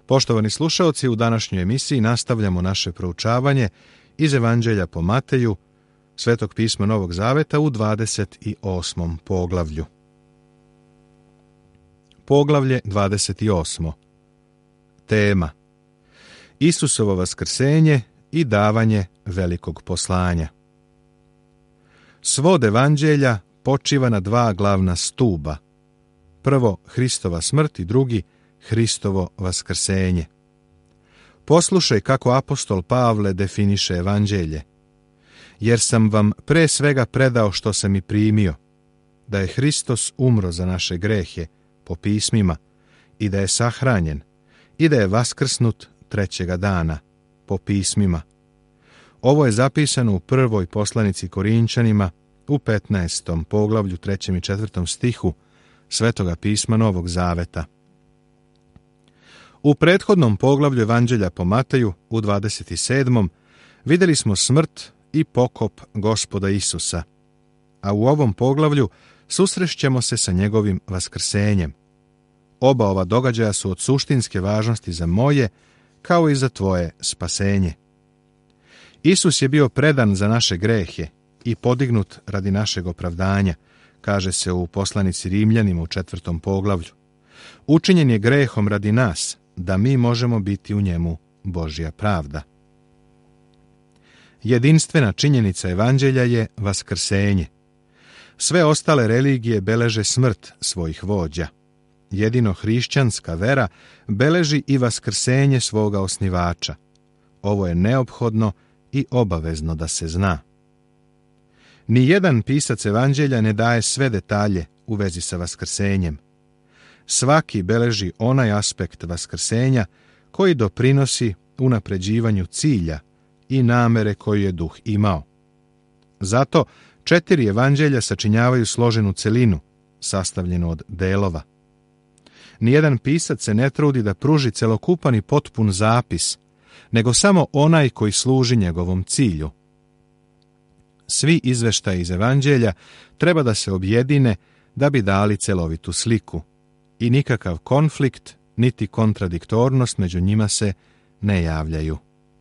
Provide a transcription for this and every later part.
Poštovani slušaoci, u današnjoj emisiji nastavljamo naše proučavanje iz Evanđelja po Mateju, Svetog pisma Novog Zaveta u 28. poglavlju. Poglavlje 28. Tema: Isusovo vaskrsenje i davanje velikog poslanja. Svod Evanđelja počiva na dva glavna stuba. Prvo, Hristova smrt i drugi, Hristovo vaskrsenje. Poslušaj kako apostol Pavle definiše Evanđelje. Jer sam vam pre svega predao što sam i primio, da je Hristos umro za naše grehe po pismima i da je sahranjen i da je vaskrsnut trećega dana po pismima. Ovo je zapisano u prvoj poslanici Korinčanima u 15. poglavlju 3. i 4. stihu Svetoga pisma Novog Zaveta. U prethodnom poglavlju Evanđelja po Mateju u 27. vidjeli smo smrt i pokop Gospoda Isusa, a u ovom poglavlju susrešćemo se sa njegovim vaskrsenjem. Oba ova događaja su od suštinske važnosti za moje, kao i za tvoje spasenje. Isus je bio predan za naše grehe i podignut radi našeg opravdanja, kaže se u poslanici Rimljanima u 4. poglavlju. Učinjen je grehom radi nas, da mi možemo biti u njemu Božja pravda. Jedinstvena činjenica Evanđelja je vaskrsenje. Sve ostale religije beleže smrt svojih vođa. Jedino hrišćanska vera beleži i vaskrsenje svoga osnivača. Ovo je neophodno i obavezno da se zna. Nijedan pisac Evanđelja ne daje sve detalje u vezi sa vaskrsenjem. Svaki beleži onaj aspekt vaskrsenja koji doprinosi unapređivanju cilja i namere koju je duh imao. Zato 4 evanđelja sačinjavaju složenu celinu, sastavljenu od delova. Nijedan pisac se ne trudi da pruži celokupan i potpun zapis, nego samo onaj koji služi njegovom cilju. Svi izveštaji iz evanđelja treba da se objedine da bi dali celovitu sliku, i nikakav konflikt niti kontradiktornost među njima se ne javljaju.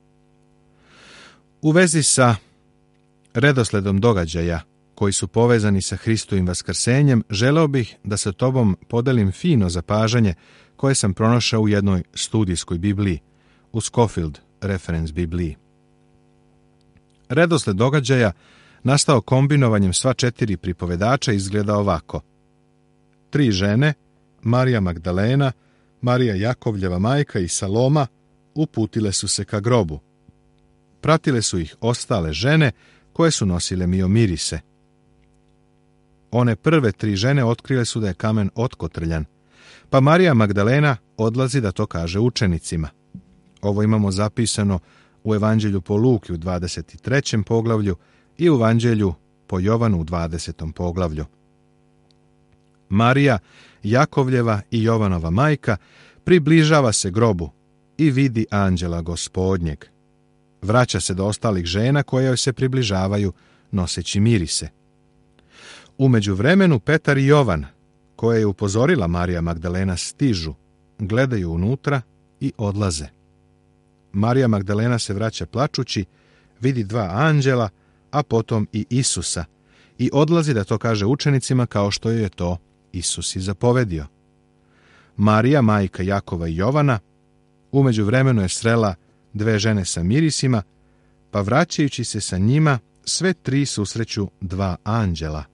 U vezi sa redosledom događaja koji su povezani sa Hristovim vaskrsenjem, želeo bih da sa tobom podelim fino zapažanje koje sam pronašao u jednoj studijskoj Bibliji, u Scofield Reference Bibliji. Redosled događaja, nastao kombinovanjem sva 4 pripovedača, izgleda ovako. 3 žene, Marija Magdalena, Marija Jakovljeva majka i Saloma, uputile su se ka grobu. Pratile su ih ostale žene koje su nosile miomirise. One prve 3 žene otkrile su da je kamen otkotrljan, pa Marija Magdalena odlazi da to kaže učenicima. Ovo imamo zapisano u Evanđelju po Luki u 23. poglavlju i u Evanđelju po Jovanu u 20. poglavlju. Marija, Jakovljeva i Jovanova majka, približava se grobu i vidi anđela Gospodnjeg. Vraća se do ostalih žena koje joj se približavaju noseći mirise. U međuvremenu Petar i Jovan, koje je upozorila Marija Magdalena, stižu, gledaju unutra i odlaze. Marija Magdalena se vraća plačući, vidi 2 anđela, a potom i Isusa, i odlazi da to kaže učenicima kao što joj je to Isus i zapovedio. Marija, majka Jakova i Jovana, u međuvremenu je srela 2 žene sa mirisima, pa vraćajući se sa njima, sve 3 susreću 2 anđela.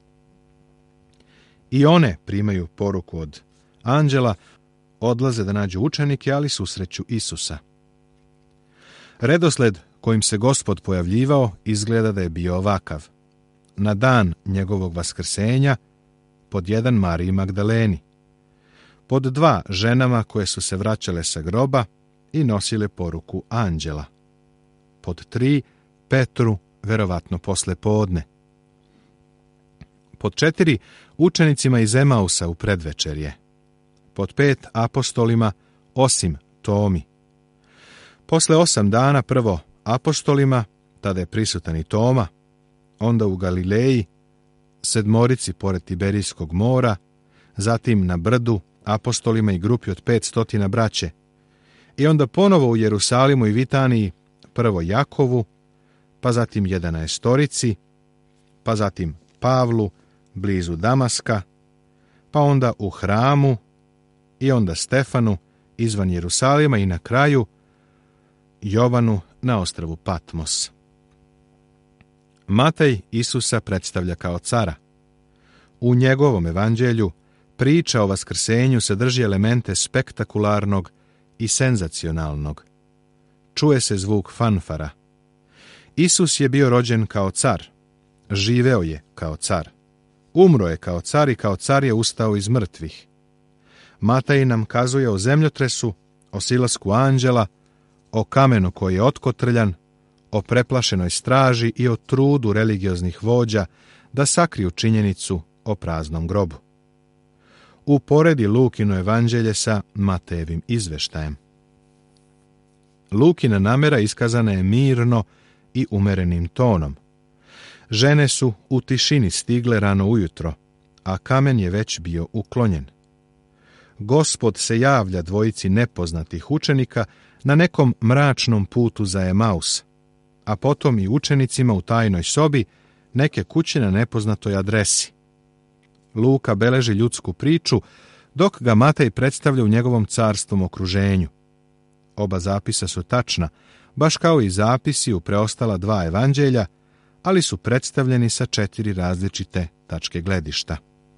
I one primaju poruku od anđela, odlaze da nađu učenike, ali susreću Isusa. Redosled kojim se Gospod pojavljivao izgleda da je bio ovakav. Na dan njegovog vaskrsenja, pod 1 Mariji Magdaleni, pod 2 ženama koje su se vraćale sa groba i nosile poruku anđela, pod 3 Petru, verovatno posle podne, pod 4 učenicima iz Emausa u predvečerje, pod 5 apostolima osim Tomi. Posle 8 dana prvo apostolima, tada je prisutan i Toma, onda u Galileji, 7 pored Tiberijskog mora, zatim na brdu apostolima i grupi od 500 braće, i onda ponovo u Jerusalimu i Vitaniji, prvo Jakovu, pa zatim 11, pa zatim Pavlu, blizu Damaska, pa onda u hramu i onda Stefanu, izvan Jerusalima i na kraju Jovanu na ostrvu Patmos. Matej Isusa predstavlja kao cara. U njegovom evanđelju priča o vaskrsenju sadrži elemente spektakularnog i senzacionalnog. Čuje se zvuk fanfara. Isus je bio rođen kao car, živeo je kao car, umro je kao car i kao car je ustao iz mrtvih. Matej nam kazuje o zemljotresu, o silasku anđela, o kamenu koji je otkotrljan, o preplašenoj straži i o trudu religioznih vođa da sakriju činjenicu o praznom grobu. Uporedi Lukino evanđelje sa Matejevim izveštajem. Lukina namera iskazana je mirno i umerenim tonom. Žene su u tišini stigle rano ujutro, a kamen je već bio uklonjen. Gospod se javlja dvojici nepoznatih učenika na nekom mračnom putu za Emaus, a potom i učenicima u tajnoj sobi neke kuće na nepoznatoj adresi. Luka beleži ljudsku priču, dok ga Matej predstavlja u njegovom carstvom okruženju. Oba zapisa su tačna, baš kao i zapisi u preostala 2 evanđelja, ali su predstavljeni sa 4 različite tačke gledišta.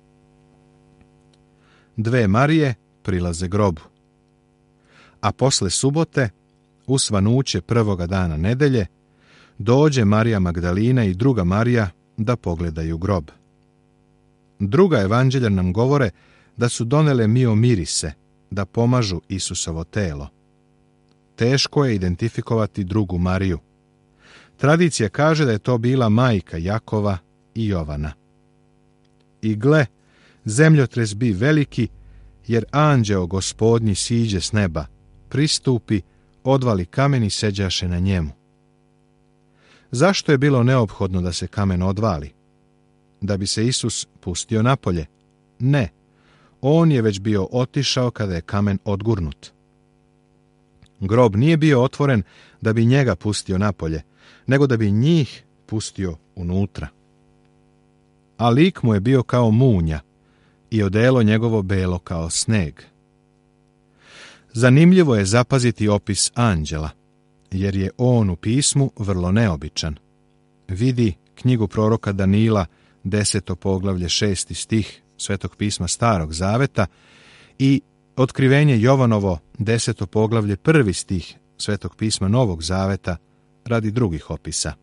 2 Marije prilaze grobu. A posle subote, u svanuće prvoga dana nedelje, dođe Marija Magdalina i druga Marija da pogledaju grob. Druga evanđelja nam govore da su donele mirise, da pomažu Isusovo telo. Teško je identifikovati drugu Mariju. Tradicija kaže da je to bila majka Jakova i Jovana. I gle, zemljotres bi veliki, jer anđeo gospodnji siđe s neba, pristupi, odvali kamen i seđaše na njemu. Zašto je bilo neophodno da se kamen odvali? Da bi se Isus pustio napolje? Ne, on je već bio otišao kada je kamen odgurnut. Grob nije bio otvoren da bi njega pustio napolje, nego da bi njih pustio unutra. A lik mu je bio kao munja i odelo njegovo belo kao sneg. Zanimljivo je zapaziti opis anđela, jer je on u pismu vrlo neobičan. Vidi knjigu proroka Danila, 10. poglavlje 6. stih Svetog pisma Starog zaveta i Otkrivenje Jovanovo, 10. poglavlje 1. stih Svetog pisma Novog zaveta radi drugih opisa.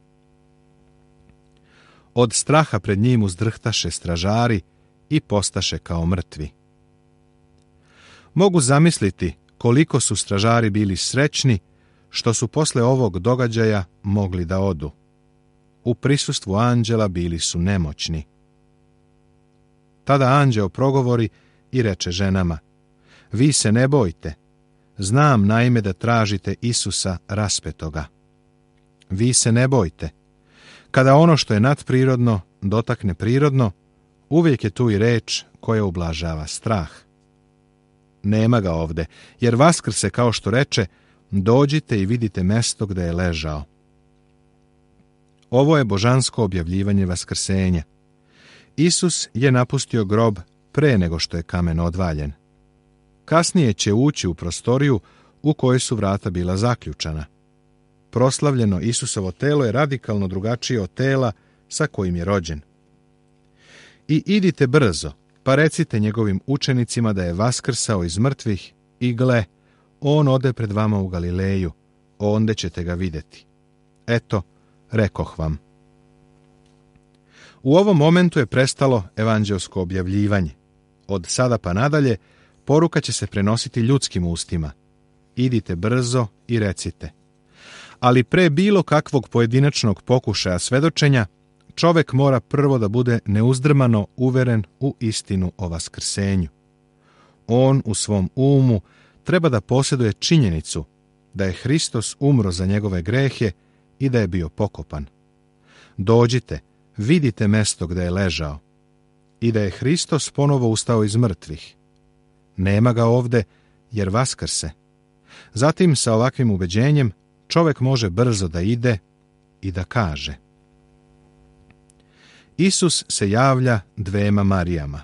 Od straha pred njim uzdrhtaše stražari i postaše kao mrtvi. Mogu zamisliti koliko su stražari bili srećni što su posle ovog događaja mogli da odu. U prisustvu anđela bili su nemoćni. Tada anđeo progovori i reče ženama: vi se ne bojte, znam naime da tražite Isusa raspetoga. Vi se ne bojte. Kada ono što je nadprirodno dotakne prirodno, uvijek je tu i reč koja ublažava strah. Nema ga ovde, jer vaskrse kao što reče, dođite i vidite mesto gde je ležao. Ovo je božansko objavljivanje vaskrsenja. Isus je napustio grob pre nego što je kamen odvaljen. Kasnije će ući u prostoriju u kojoj su vrata bila zaključana. Proslavljeno Isusovo telo je radikalno drugačije od tela sa kojim je rođen. I idite brzo, pa recite njegovim učenicima da je vaskrsao iz mrtvih i gle, on ode pred vama u Galileju, onda ćete ga vidjeti. Eto, rekoh vam. U ovom momentu je prestalo evanđelsko objavljivanje. Od sada pa nadalje, poruka će se prenositi ljudskim ustima. Idite brzo i recite. Ali pre bilo kakvog pojedinačnog pokušaja svedočenja, čovek mora prvo da bude neuzdrmano uveren u istinu o vaskrsenju. On u svom umu treba da posjeduje činjenicu da je Hristos umro za njegove grehe i da je bio pokopan. Dođite, vidite mesto gde je ležao i da je Hristos ponovo ustao iz mrtvih. Nema ga ovde jer vaskrse. Zatim, sa ovakvim ubeđenjem, čovjek može brzo da ide i da kaže: Isus se javlja dvema Marijama.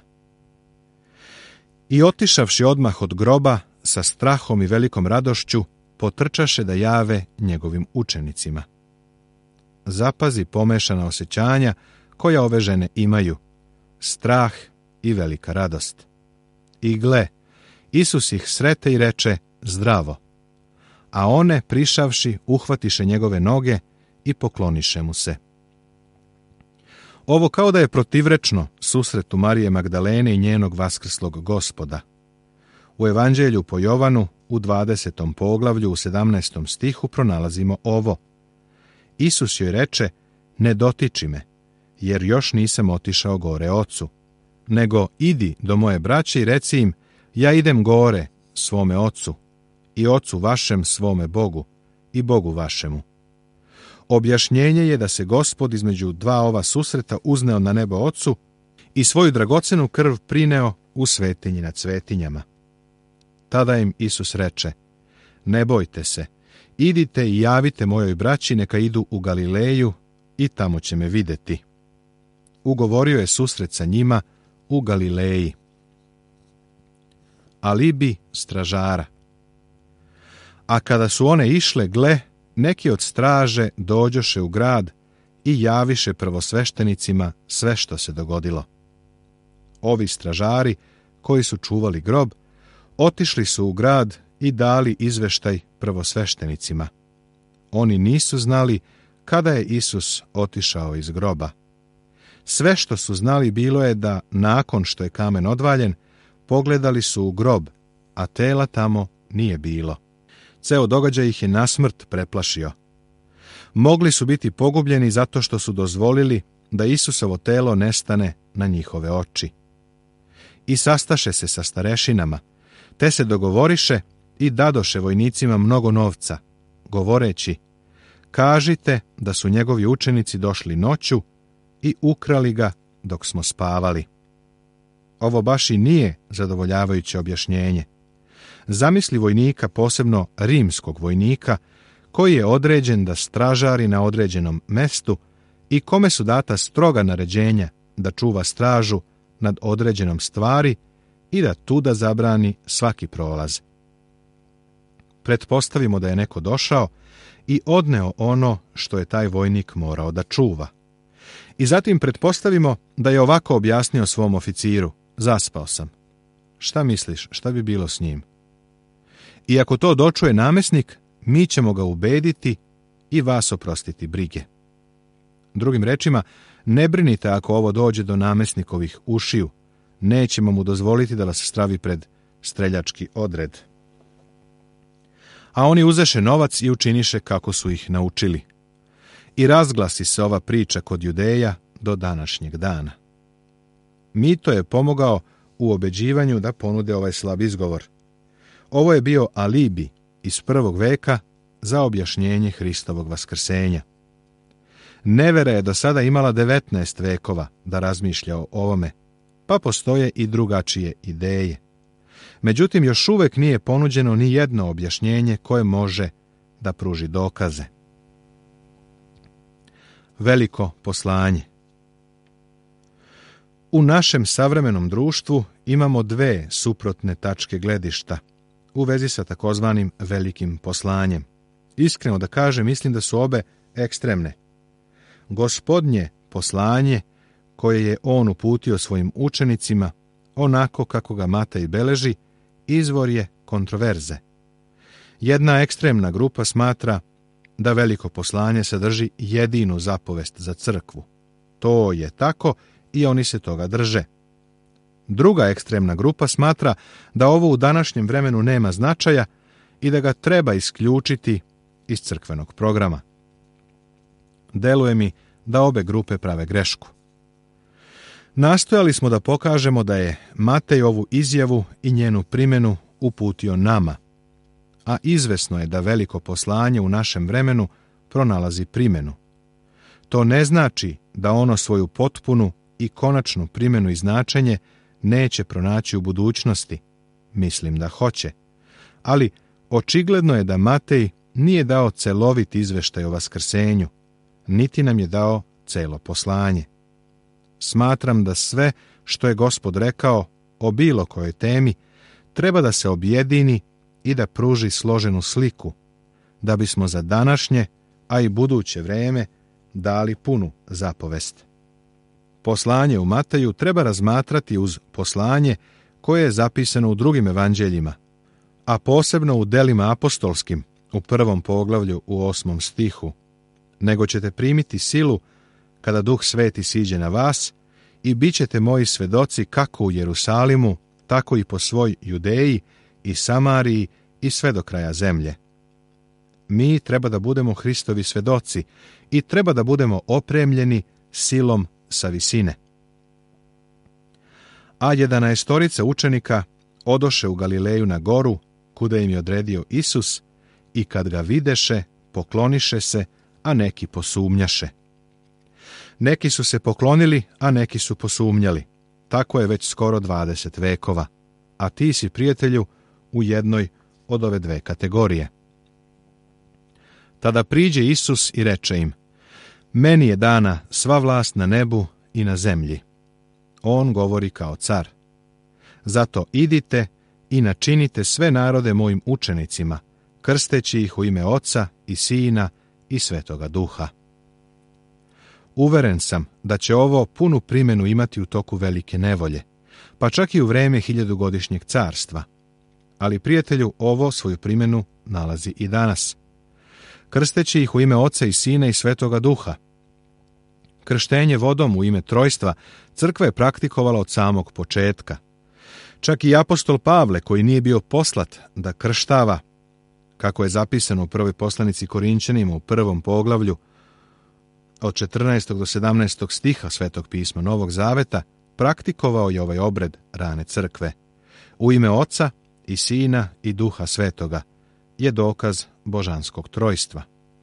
I otišavši odmah od groba, sa strahom i velikom radošću, potrčaše da jave njegovim učenicima. Zapazi pomešana osjećanja koja ove žene imaju, strah i velika radost. I gle, Isus ih srete i reče: Zdravo. A one, prišavši, uhvatiše njegove noge i pokloniše mu se. Ovo kao da je protivrečno susretu Marije Magdalene i njenog vaskrslog Gospoda. U Evanđelju po Jovanu, u 20. poglavlju, u 17. stihu pronalazimo ovo: Isus joj reče: Ne dotiči me, jer još nisam otišao gore Ocu, nego idi do moje braće i reci im: Ja idem gore svome Ocu i Ocu vašem, svome Bogu i Bogu vašemu. Objašnjenje je da se Gospod između dva ova susreta uzneo na nebo Ocu i svoju dragocenu krv prineo u svetinji nad svetinjama. Tada im Isus reče: Ne bojte se, idite i javite mojoj braći neka idu u Galileju i tamo će me videti. Ugovorio je susret sa njima u Galileji. Alibi stražara. A kada su one išle, gle, neki od straže dođoše u grad i javiše prvosveštenicima sve što se dogodilo. Ovi stražari, koji su čuvali grob, otišli su u grad i dali izveštaj prvosveštenicima. Oni nisu znali kada je Isus otišao iz groba. Sve što su znali bilo je da, nakon što je kamen odvaljen, pogledali su u grob, a tela tamo nije bilo. Ceo događaj ih je na smrt preplašio. Mogli su biti pogubljeni zato što su dozvolili da Isusovo telo nestane na njihove oči. I sastaše se sa starešinama, te se dogovoriše i dadoše vojnicima mnogo novca, govoreći: Kažite da su njegovi učenici došli noću i ukrali ga dok smo spavali. Ovo baš i nije zadovoljavajuće objašnjenje. Zamisli vojnika, posebno rimskog vojnika, koji je određen da stražari na određenom mestu i kome su data stroga naređenja da čuva stražu nad određenom stvari i da tuda zabrani svaki prolaz. Pretpostavimo da je neko došao i odneo ono što je taj vojnik morao da čuva. I zatim pretpostavimo da je ovako objasnio svom oficiru: Zaspao sam. Šta misliš, šta bi bilo s njim? I ako to dočuje namesnik, mi ćemo ga ubediti i vas oprostiti brige. Drugim rečima, ne brinite ako ovo dođe do namesnikovih ušiju, nećemo mu dozvoliti da vas stavi pred streljački odred. A oni uzeše novac i učiniše kako su ih naučili. I razglasi se ova priča kod Judeja do današnjeg dana. Mito je pomogao u obeđivanju da ponude ovaj slab izgovor. Ovo je bio alibi iz 1. veka za objašnjenje Hristovog vaskrsenja. Nevera je do sada imala 19 vekova da razmišlja o ovome, pa postoje i drugačije ideje. Međutim, još uvek nije ponuđeno ni jedno objašnjenje koje može da pruži dokaze. Veliko poslanje. U našem savremenom društvu imamo dve suprotne tačke gledišta u vezi sa takozvanim velikim poslanjem. Iskreno da kažem, mislim da su obe ekstremne. Gospodnje poslanje, koje je on uputio svojim učenicima, onako kako ga Matej beleži, izvor je kontroverze. Jedna ekstremna grupa smatra da veliko poslanje sadrži jedinu zapovest za crkvu. To je tako i oni se toga drže. Druga ekstremna grupa smatra da ovo u današnjem vremenu nema značaja i da ga treba isključiti iz crkvenog programa. Deluje mi da obe grupe prave grešku. Nastojali smo da pokažemo da je Matej ovu izjavu i njenu primjenu uputio nama, a izvesno je da veliko poslanje u našem vremenu pronalazi primjenu. To ne znači da ono svoju potpunu i konačnu primjenu i značenje neće pronaći u budućnosti. Mislim da hoće. Ali Očigledno je da Matej nije dao celovit izveštaj o vaskrsenju, niti nam je dao celo poslanje. Smatram da sve što je Gospod rekao o bilo kojoj temi treba da se objedini i da pruži složenu sliku, da bismo za današnje, a i buduće vreme dali punu zapovest. Poslanje u Mateju treba razmatrati uz poslanje koje je zapisano u drugim evanđeljima, a posebno u delima apostolskim, u 1. poglavlju u 8. stihu, nego ćete primiti silu kada Duh Sveti siđe na vas i bit ćete moji svedoci kako u Jerusalimu, tako i po svoj Judeji i Samariji i sve do kraja zemlje. Mi treba da budemo Hristovi svedoci i treba da budemo opremljeni silom sa visine. A 11 učenika odoše u Galileju na goru, kuda im je odredio Isus, i kad ga videše, pokloniše se, a neki posumnjaše. Neki su se poklonili, a neki su posumnjali. Tako je već skoro 20 vekova, a ti si, prijatelju, u jednoj od ove dve kategorije. Tada priđe Isus i reče im: Meni je dana sva vlast na nebu i na zemlji. On govori kao car. Zato idite i načinite sve narode mojim učenicima, krsteći ih u ime Oca i Sina i Svetoga Duha. Uveren sam da će ovo punu primjenu imati u toku velike nevolje, pa čak i u vreme 1000-godišnjeg carstva. Ali, prijatelju, ovo svoju primjenu nalazi i danas. Krsteći ih u ime Oca i Sina i Svetoga Duha. Krštenje vodom u ime trojstva crkva je praktikovala od samog početka. Čak i apostol Pavle, koji nije bio poslat da krštava, kako je zapisano u prvoj poslanici Korinćanima u 1. poglavlju, od 14. do 17. stiha Svetog pisma Novog Zaveta, praktikovao je ovaj obred rane crkve. U ime Oca i Sina i Duha Svetoga je dokaz božanskog trojstva.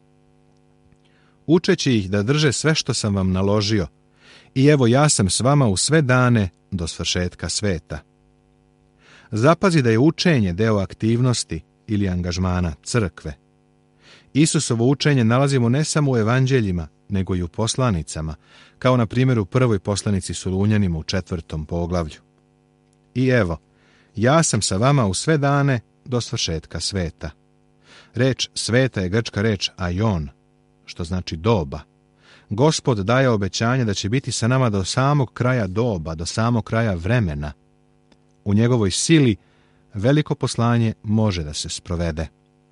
Učeći ih da drže sve što sam vam naložio, i evo ja sam s vama u sve dane do svršetka sveta. Zapazi da je učenje deo aktivnosti ili angažmana crkve. Isusovo učenje nalazimo ne samo u evanđeljima, nego i u poslanicama, kao na primjer u prvoj poslanici Solunjanima u 4. poglavlju. I evo, ja sam sa vama u sve dane do svršetka sveta. Reč sveta je grčka reč aion, što znači doba. Gospod daje obećanje da će biti sa nama do samog kraja doba, do samog kraja vremena. U njegovoj sili veliko poslanje može da se sprovede.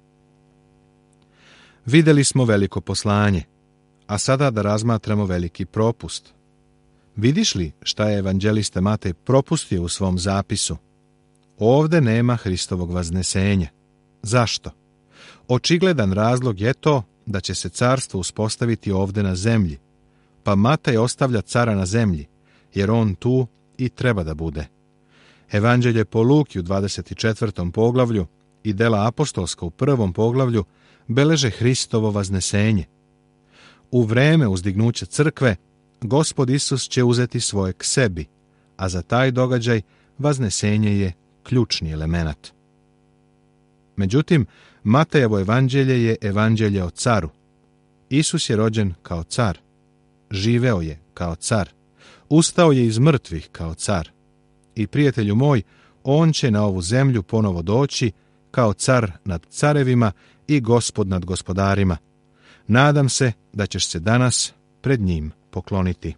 Videli smo veliko poslanje, a sada da razmatramo veliki propust. Vidiš li šta je evanđelista Matej propustio u svom zapisu? Ovde nema Hristovog vaznesenja. Zašto? Očigledan razlog je to da će se carstvo uspostaviti ovde na zemlji, pa Matej ostavlja cara na zemlji, jer on tu i treba da bude. Evanđelje po Luki u 24. poglavlju i dela apostolska u 1. poglavlju beleže Hristovo vaznesenje. U vreme uzdignuća crkve, Gospod Isus će uzeti svoje k sebi, a za taj događaj vaznesenje je ključni element. Međutim, Matejevo evanđelje je evanđelje o caru. Isus je rođen kao car, živeo je kao car, ustao je iz mrtvih kao car. I, prijatelju moj, on će na ovu zemlju ponovo doći kao car nad carevima i gospod nad gospodarima. Nadam se da ćeš se danas pred njim pokloniti.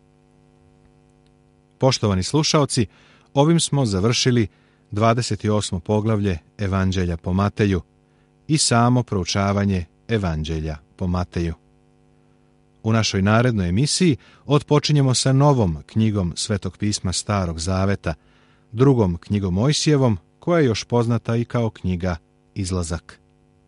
Poštovani slušaoci, ovim smo završili 28. poglavlje Evanđelja po Mateju i samo proučavanje Evanđelja po Mateju. U našoj narednoj emisiji otpočinjemo sa novom knjigom Svetog pisma Starog Zaveta, drugom knjigom Mojsijevom, koja je još poznata i kao knjiga Izlazak.